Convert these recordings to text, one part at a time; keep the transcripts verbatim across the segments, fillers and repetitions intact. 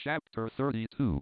Chapter thirty-two.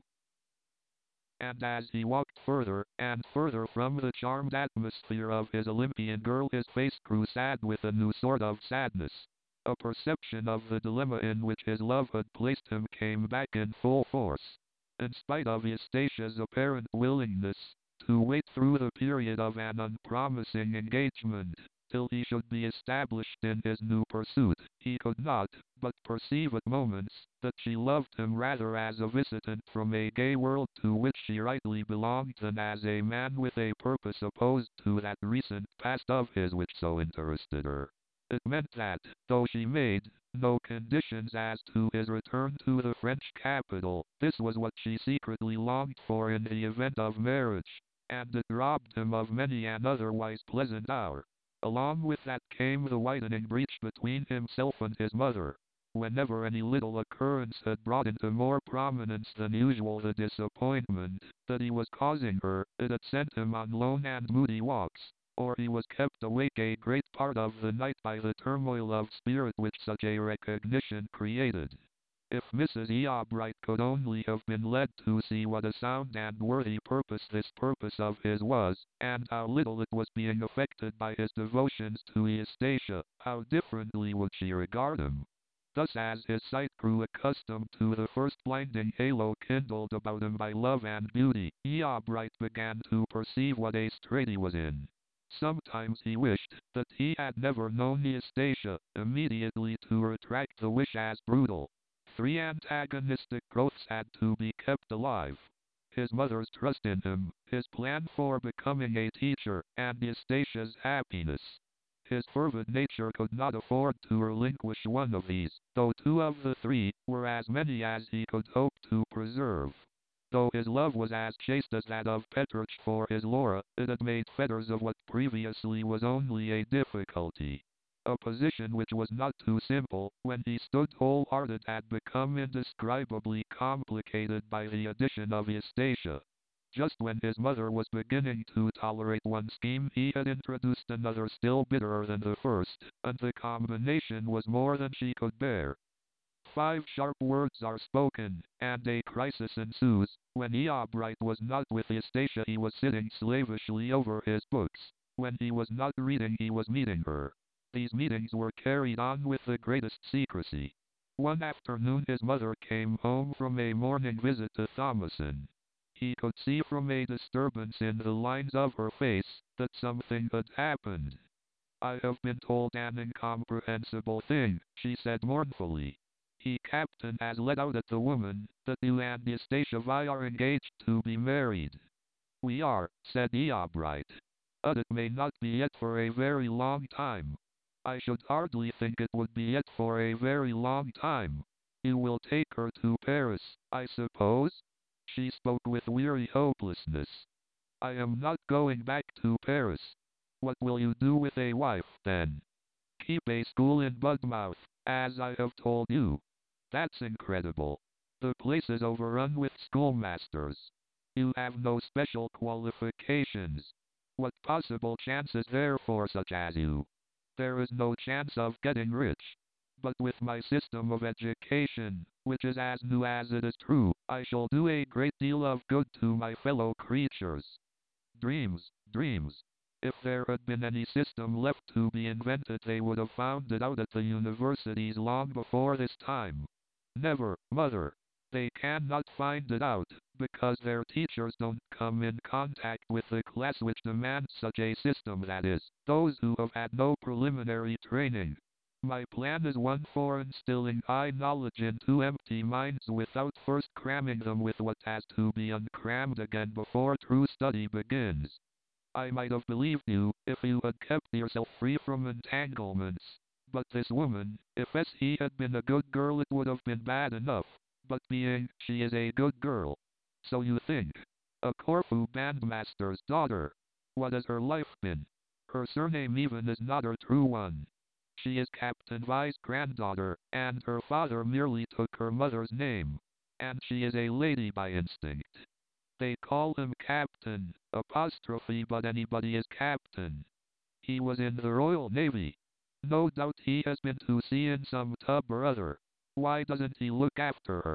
And as he walked further and further from the charmed atmosphere of his Olympian girl, his face grew sad with a new sort of sadness. A perception of the dilemma in which his love had placed him came back in full force. In spite of Eustatia's apparent willingness to wait through the period of an unpromising engagement till he should be established in his new pursuit, he could not but perceive at moments that she loved him rather as a visitant from a gay world to which she rightly belonged than as a man with a purpose opposed to that recent past of his which so interested her. It meant that, though she made no conditions as to his return to the French capital, this was what she secretly longed for in the event of marriage, and it robbed him of many an otherwise pleasant hour. Along with that came the widening breach between himself and his mother. Whenever any little occurrence had brought into more prominence than usual the disappointment that he was causing her, it had sent him on lone and moody walks, or he was kept awake a great part of the night by the turmoil of spirit which such a recognition created. If Missus Eobright could only have been led to see what a sound and worthy purpose this purpose of his was, and how little it was being affected by his devotions to Eustacia, how differently would she regard him. Thus as his sight grew accustomed to the first blinding halo kindled about him by love and beauty, Eobright began to perceive what a strait he was in. Sometimes he wished that he had never known Eustacia, immediately to retract the wish as brutal. Three antagonistic growths had to be kept alive: his mother's trust in him, his plan for becoming a teacher, and Eustacia's happiness. His fervid nature could not afford to relinquish one of these, though two of the three were as many as he could hope to preserve. Though his love was as chaste as that of Petrarch for his Laura, it had made fetters of what previously was only a difficulty. A position which was not too simple, when he stood wholehearted, had become indescribably complicated by the addition of Eustacia. Just when his mother was beginning to tolerate one scheme, he had introduced another still bitterer than the first, and the combination was more than she could bear. Five sharp words are spoken, and a crisis ensues. When Eobright was not with Eustacia, he was sitting slavishly over his books. When he was not reading, he was meeting her. These meetings were carried on with the greatest secrecy. One afternoon his mother came home from a morning visit to Thomason. He could see from a disturbance in the lines of her face that something had happened. "I have been told an incomprehensible thing," she said mournfully. "He Captain has let out at the woman that you and Eustacia Vi are engaged to be married." "We are," said Eobright. "But it may not be yet for a very long time." "I should hardly think it would be yet for a very long time. You will take her to Paris, I suppose?" She spoke with weary hopelessness. "I am not going back to Paris." "What will you do with a wife, then?" "Keep a school in Budmouth, as I have told you." "That's incredible. The place is overrun with schoolmasters. You have no special qualifications. What possible chance is there for such as you?" "There is no chance of getting rich. But with my system of education, which is as new as it is true, I shall do a great deal of good to my fellow creatures." "Dreams, dreams. If there had been any system left to be invented, they would have found it out at the universities long before this time." "Never, mother. They cannot find it out, because their teachers don't come in contact with the class which demands such a system, that is, those who have had no preliminary training. My plan is one for instilling high knowledge into empty minds without first cramming them with what has to be uncrammed again before true study begins. I might have believed you, if you had kept yourself free from entanglements. But this woman, if S he had been a good girl, it would have been bad enough. But being she is a good girl. So you think. A Corfu bandmaster's daughter. What has her life been? Her surname even is not her true one. She is Captain Vi's granddaughter, and her father merely took her mother's name. And she is a lady by instinct. They call him Captain, apostrophe, but anybody is Captain. He was in the Royal Navy. No doubt he has been to sea in some tub or other. Why doesn't he look after her?"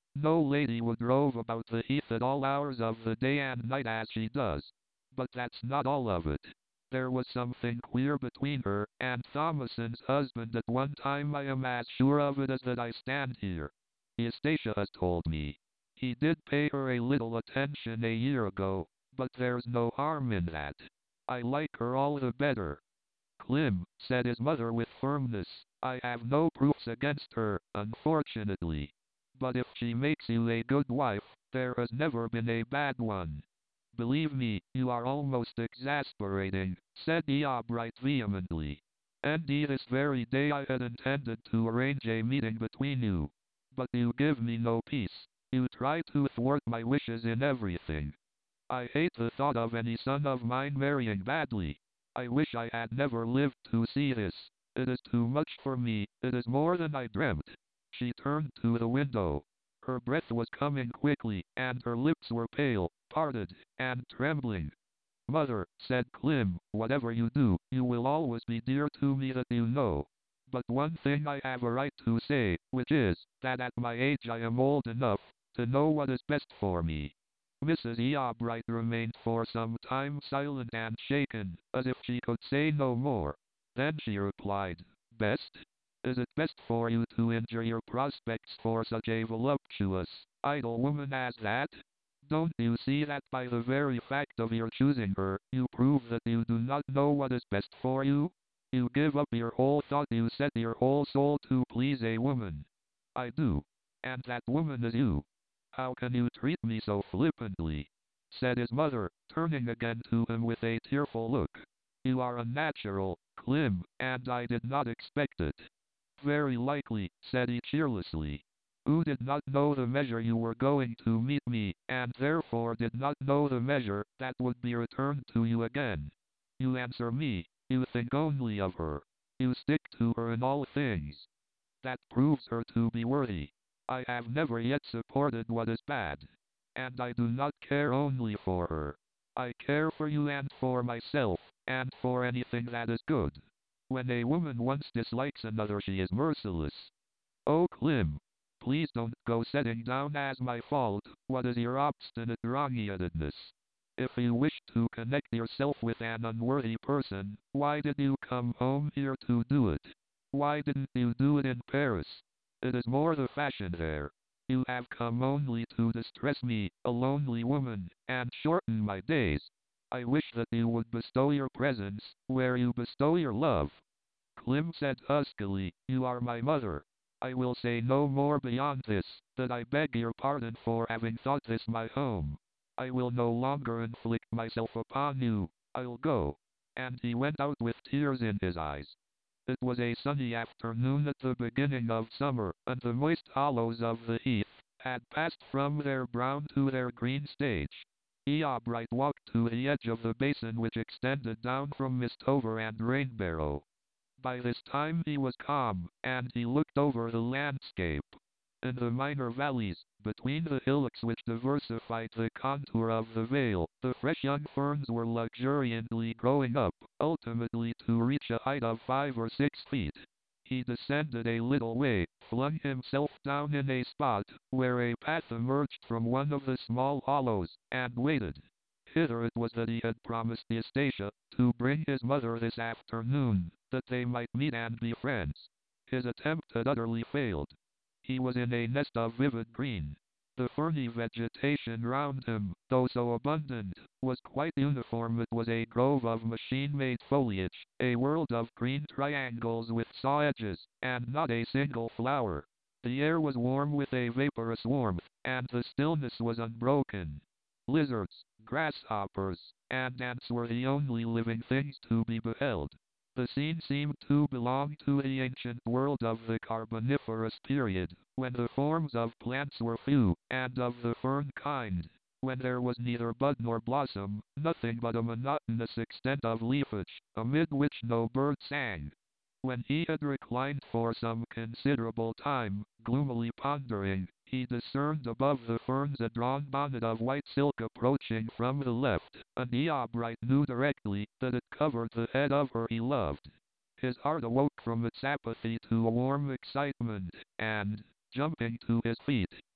No lady would rove about the heath at all hours of the day and night as she does. But that's not all of it. There was something queer between her and Thomason's husband at one time. I am as sure of it as that I stand here. Eustacia has told me. He did pay her a little attention a year ago, but there's no harm in that. I like her all the better. Clem, said his mother with firmness, I have no proofs against her, unfortunately. But if she makes you a good wife, there has never been a bad one. Believe me, you are almost exasperating, said Eobright vehemently. Indeed, this very day I had intended to arrange a meeting between you. But you give me no peace. You try to thwart my wishes in everything. I hate the thought of any son of mine marrying badly. I wish I had never lived to see this. It is too much for me, it is more than I dreamt. She turned to the window. Her breath was coming quickly, and her lips were pale, parted, and trembling. Mother, said Clem, whatever you do, you will always be dear to me, that you know. But one thing I have a right to say, which is, that at my age I am old enough to know what is best for me. Missus Eobright remained for some time silent and shaken, as if she could say no more. Then she replied, Best? Is it best for you to injure your prospects for such a voluptuous, idle woman as that? Don't you see that by the very fact of your choosing her, you prove that you do not know what is best for you? You give up your whole thought, you set your whole soul to please a woman. I do. And that woman is you. How can you treat me so flippantly? Said his mother, turning again to him with a tearful look. You are unnatural, Clem, and I did not expect it. Very likely, said he cheerlessly. You did not know the measure you were going to meet me, and therefore did not know the measure that would be returned to you again. You answer me. You think only of her. You stick to her in all things. That proves her to be worthy. I have never yet supported what is bad. And I do not care only for her. I care for you and for myself, and for anything that is good. When a woman once dislikes another, she is merciless. Oh, Clem, please don't go setting down as my fault what is your obstinate wrong-headedness. If you wish to connect yourself with an unworthy person, why did you come home here to do it? Why didn't you do it in Paris? It is more the fashion there. You have come only to distress me, a lonely woman, and shorten my days. I wish that you would bestow your presence where you bestow your love. Clem said huskily, You are my mother. I will say no more beyond this, that I beg your pardon for having thought this my home. I will no longer inflict myself upon you. I'll go. And he went out with tears in his eyes. It was a sunny afternoon at the beginning of summer, and the moist hollows of the heath had passed from their brown to their green stage. Eobright walked to the edge of the basin which extended down from Mistover and Rainbarrow. By this time he was calm, and he looked over the landscape. In the minor valleys, between the hillocks which diversified the contour of the vale, the fresh young ferns were luxuriantly growing up, ultimately to reach a height of five or six feet. He descended a little way, flung himself down in a spot where a path emerged from one of the small hollows, and waited. Hither it was that he had promised Eustacia to bring his mother this afternoon, that they might meet and be friends. His attempt had utterly failed. He was in a nest of vivid green. The ferny vegetation round him, though so abundant, was quite uniform. It was a grove of machine-made foliage, a world of green triangles with saw edges, and not a single flower. The air was warm with a vaporous warmth, and the stillness was unbroken. Lizards, grasshoppers, and ants were the only living things to be beheld. The scene seemed to belong to the ancient world of the Carboniferous period, when the forms of plants were few, and of the fern kind, when there was neither bud nor blossom, nothing but a monotonous extent of leafage, amid which no bird sang. When he had reclined for some considerable time, gloomily pondering, he discerned above the ferns a drawn bonnet of white silk approaching from the left, and Eobright knew directly that it covered the head of her he loved. His heart awoke from its apathy to a warm excitement, and, jumping to his feet,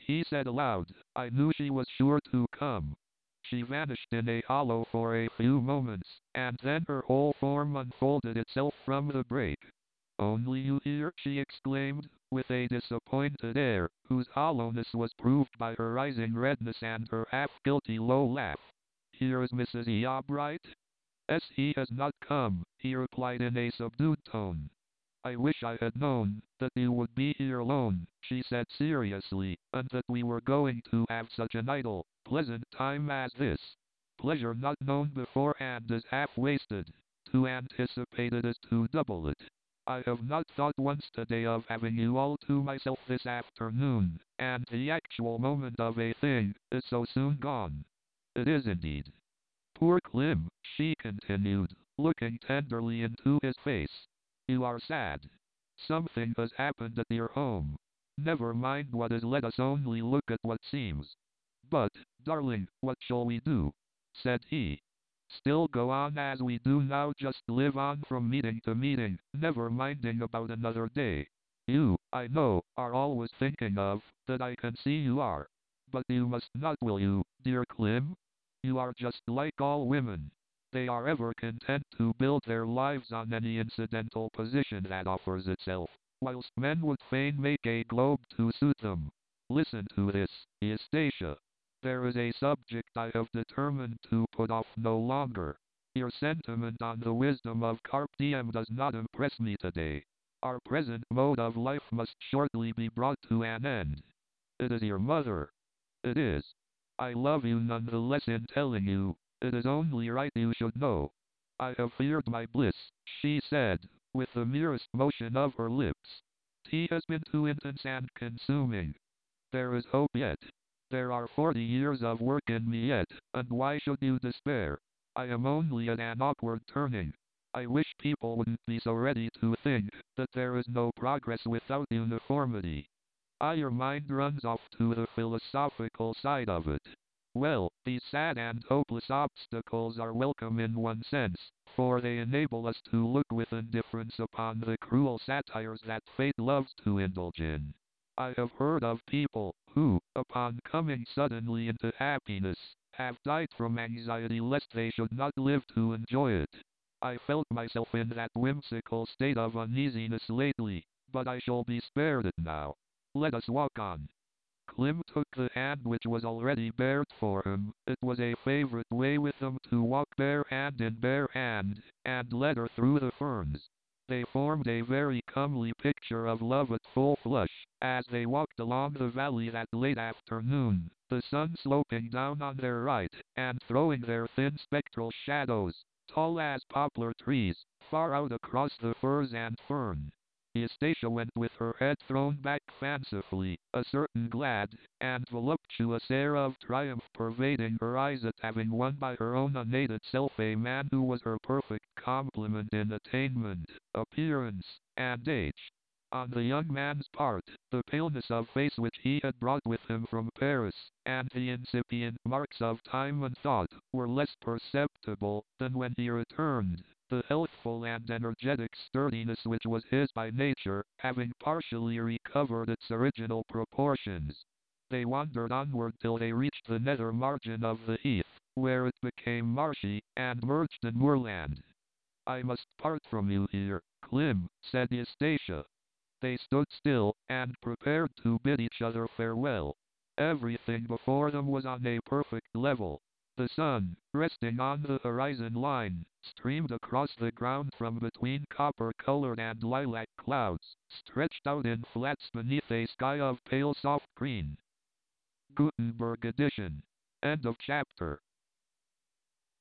he said aloud. I knew she was sure to come. She vanished in a hollow for a few moments, and then her whole form unfolded itself from the break. Only you here, she exclaimed, with a disappointed air, whose hollowness was proved by her rising redness and her half-guilty low laugh. Here is Missus Eobright? Yes, he has not come, he replied in a subdued tone. I wish I had known that you would be here alone, she said seriously, and that we were going to have such an idle, pleasant time as this. Pleasure not known beforehand is half wasted. To anticipate it is to double it. I have not thought once today of having you all to myself this afternoon, and the actual moment of a thing is so soon gone. It is indeed. Poor Clem, she continued, looking tenderly into his face. You are sad. Something has happened at your home. Never mind what is, let us only look at what seems. But, darling, what shall we do? Said he. Still go on as we do now, just live on from meeting to meeting, never minding about another day. You, I know, are always thinking of, that I can see you are. But you must not, will you, dear Clem? You are just like all women. They are ever content to build their lives on any incidental position that offers itself, whilst men would fain make a globe to suit them. Listen to this, Eustacia. There is a subject I have determined to put off no longer. Your sentiment on the wisdom of carpe diem does not impress me today. Our present mode of life must shortly be brought to an end. It is your mother. It is. I love you none the less in telling you. It is only right you should know. I have feared my bliss, she said, with the merest motion of her lips. Tea has been too intense and consuming. There is hope yet. There are forty years of work in me yet, and why should you despair? I am only at an awkward turning. I wish people wouldn't be so ready to think that there is no progress without uniformity. Ah, your mind runs off to the philosophical side of it. Well, these sad and hopeless obstacles are welcome in one sense, for they enable us to look with indifference upon the cruel satires that fate loves to indulge in. I have heard of people who, upon coming suddenly into happiness, have died from anxiety lest they should not live to enjoy it. I felt myself in that whimsical state of uneasiness lately, but I shall be spared it now. Let us walk on. Clem took the hand which was already bared for him. It was a favorite way with them to walk bare hand in bare hand, and led her through the ferns. They formed a very comely picture of love at full flush, as they walked along the valley that late afternoon, the sun sloping down on their right, and throwing their thin spectral shadows, tall as poplar trees, far out across the firs and fern. Eustacia went with her head thrown back fancifully, a certain glad and voluptuous air of triumph pervading her eyes at having won by her own unaided self a man who was her perfect complement in attainment, appearance, and age. On the young man's part, the paleness of face which he had brought with him from Paris, and the incipient marks of time and thought, were less perceptible than when he returned. The healthful and energetic sturdiness which was his by nature, having partially recovered its original proportions. They wandered onward till they reached the nether margin of the heath, where it became marshy, and merged in moorland. I must part from you here, Clem, said Eustacia. They stood still, and prepared to bid each other farewell. Everything before them was on a perfect level. The sun, resting on the horizon line, streamed across the ground from between copper-colored and lilac clouds, stretched out in flats beneath a sky of pale soft green. Gutenberg edition. End of chapter.